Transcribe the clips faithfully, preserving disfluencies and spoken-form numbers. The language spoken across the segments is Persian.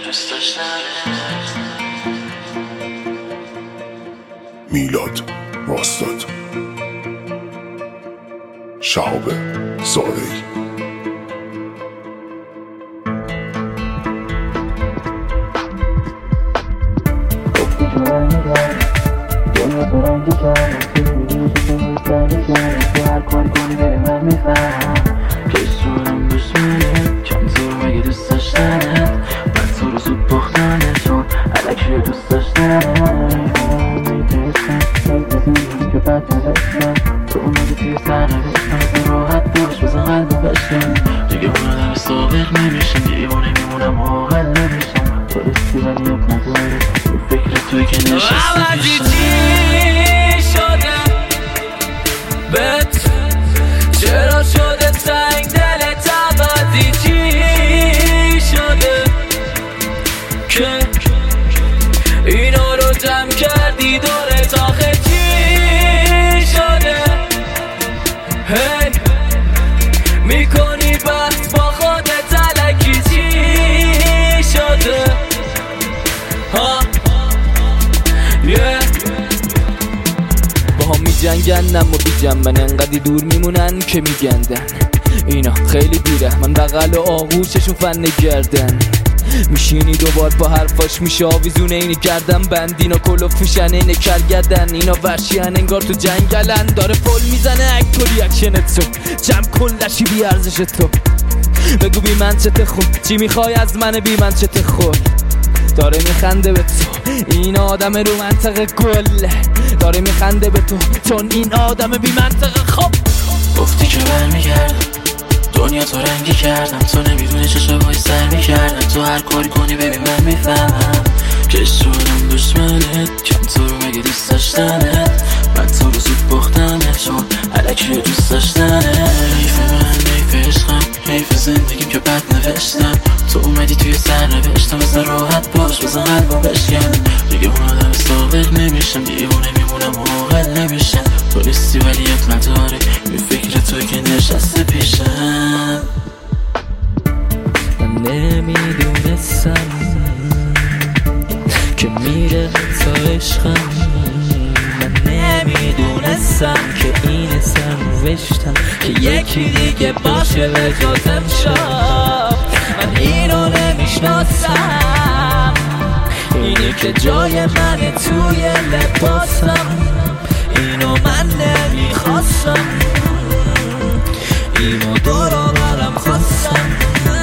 دوست داشتنه. میلاد راستاد، شهاب زارعی. دنیا تو رنگی کرد تو میدونی که تو بزنی کرد تو هر کاری کنی بری من میفهم که شدم دشمنت چند تو مگه دوست داشتنت من تو رو زود پختنه چون علکی دوست داشتنت میترسم میترسم که بد نوشتم تو اومدی توی سر نوشتم راحت باش بزن قلبم بشم دیگه اون آدم سابق نمیشم دیوانه میمونم عاقل نمیشم تو رسی ولی اب نداره فکر توی که نشسته پیشم بت چرا شده تنگ دلت عوضی چی شده که اینا رو جمع کردی دورت آخه چی شده هی میکنی بحث با خودت الکی چی شده ها yeah. می جنگن اما بی جنبن انقدی دور میمونن که میگندن اینا خیلی دیره من بغل و آغوششون فن گردن میشینی دوبار با حرفاش میشه آویزونه اینی کردن بندینا کلوف میشن اینه کرگدن اینا ورشیان انگار تو جنگلن داره پل میزنه اکت و ریاکشنت تو جمع کن لشی بی ارزش تو بگو بی من چته خود چی میخوای از من بی من چته خود داره میخنده به تو این آدم رو منطقه گله داره میخنده به تو چون این آدم بی منطقه خوب گفتی که برمیگردم دنیا تو رنگی کردم تو نمیدونی چه شبایی سر میکردم تو هر کاری کنی ببین من میفهمم که شدم دشمنت کم تو رو مگه دوست داشتنت من تو رو زود بختمه چون علکی دوست داشتنه حیف من حیف عشقم حیف زندگیم که بد نوشتم تو اومدی توی سر نوشتم بزن راحت باش بزن قلبم بشکن دیگه اون آدم سابق نمیشم دیوانه میمونم عاقل نمیشم تو نیستی ولی اب نداره این فکر توی که نشسته پیشم من نمیدونستم که میره تا عشقم من نمیدونستم که این سرنوشتم که یکی دیگه باشه به جز امشب من اینو نمیشناسم اینی که جای منه توی لباسم اینو من نمیخواستم اینو دور آورم خواستم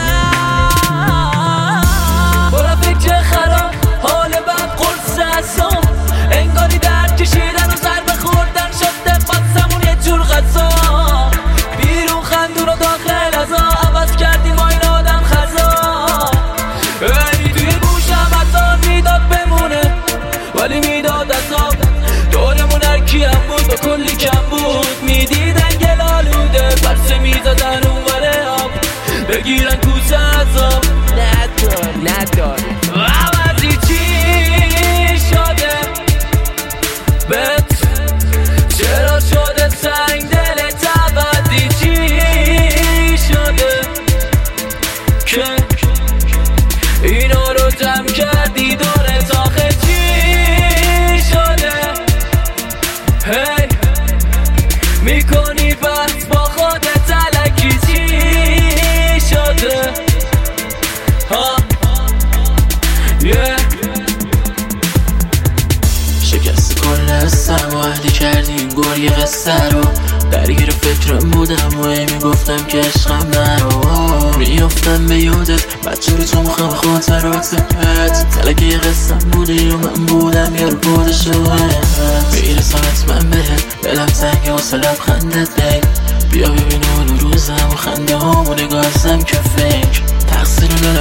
برا فکر خراب حال بد قرص اصام انگاری درد کشیدن و سر بخوردن شده بسمون یه جور غذا بیرون خندون و داخل ازا عوض کردیم ما این آدم خزا ولی توی گوشم ازار میداد بمونه ولی میداد ازاب دورمون هرکی هم بود و کلی کم بود میدیدن گلالوده پرسه میزدن اون وره آب بگیرن کوسه ازاب نداره نداره عوضی چی شده بت چرا شده سنگ دلت عوضی چی شده که اینا رو جمع کردی دورت آخه چی شده هی میکنی بحث با خودت الکی چی شده ها yeah. شکست کل هستم و اهلی کردی این گل یه قصه رو درگیر فکرم بودم و ای میگفتم که عشقم نرو میافتم به یادت بچه رو تو مخم خاطراتت تلک یه قصم بودی و من بودم یار بود شوهت میرسانت من بهت دلم تنگه و سلب خندت بید بیا ببین اون روزم و خنده ها و نگاه ازم که فکر تقصیر